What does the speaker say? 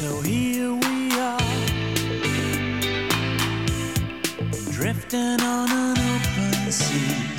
So here we are, drifting on an open sea.